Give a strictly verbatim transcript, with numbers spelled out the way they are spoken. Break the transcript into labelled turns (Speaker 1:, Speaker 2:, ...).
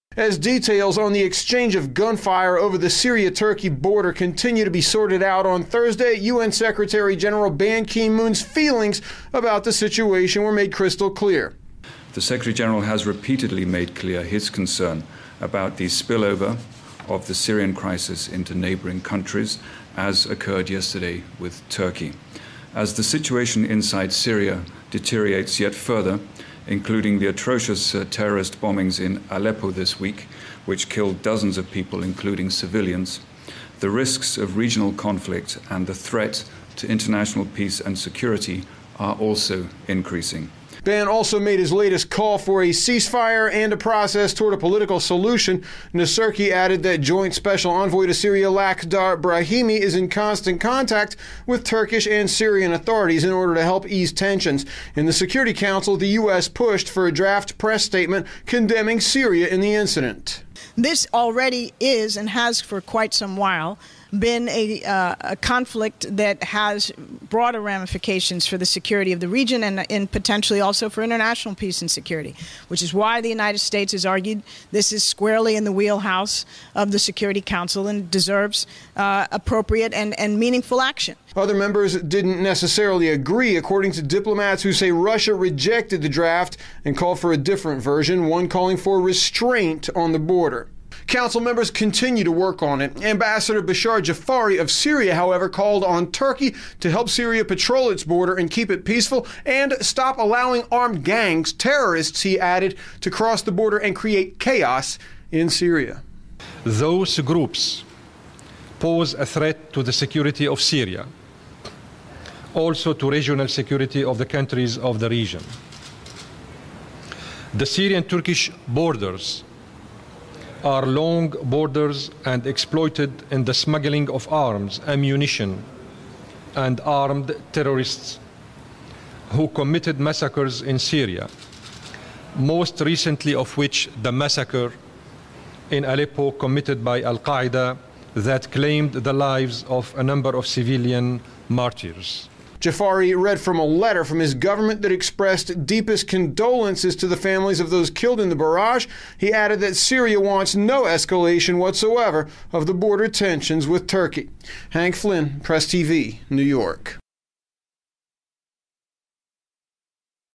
Speaker 1: As details on the exchange of gunfire over the Syria-Turkey border continue to be sorted out on Thursday, U N Secretary General Ban Ki-moon's feelings about the situation were made crystal clear.
Speaker 2: The Secretary General has repeatedly made clear his concern about the spillover of the Syrian crisis into neighboring countries, as occurred yesterday with Turkey. As the situation inside Syria deteriorates yet further, including the atrocious uh, terrorist bombings in Aleppo this week, which killed dozens of people, including civilians, the risks of regional conflict and the threat to international peace and security are also increasing.
Speaker 1: Ban also made his latest call for a ceasefire and a process toward a political solution. Naserki added that Joint Special Envoy to Syria Lakhdar Brahimi is in constant contact with Turkish and Syrian authorities in order to help ease tensions. In the Security Council, the U S pushed for a draft press statement condemning Syria in the incident.
Speaker 3: This already is, and has for quite some while, been a, uh, a conflict that has broader ramifications for the security of the region and, and potentially also for international peace and security, which is why the United States has argued this is squarely in the wheelhouse of the Security Council and deserves uh, appropriate and, and meaningful action.
Speaker 1: Other members didn't necessarily agree, according to diplomats who say Russia rejected the draft and called for a different version, one calling for restraint on the border. Council members continue to work on it. Ambassador Bashar Jafari of Syria, however, called on Turkey to help Syria patrol its border and keep it peaceful and stop allowing armed gangs, terrorists, he added, to cross the border and create chaos in Syria.
Speaker 4: Those groups pose a threat to the security of Syria, also to regional security of the countries of the region. The Syrian-Turkish borders are long borders and exploited in the smuggling of arms, ammunition, and armed terrorists who committed massacres in Syria, most recently of which the massacre in Aleppo committed by Al-Qaeda that claimed the lives of a number of civilian martyrs.
Speaker 1: Jafari read from a letter from his government that expressed deepest condolences to the families of those killed in the barrage. He added that Syria wants no escalation whatsoever of the border tensions with Turkey. Hank Flynn, Press T V, New York.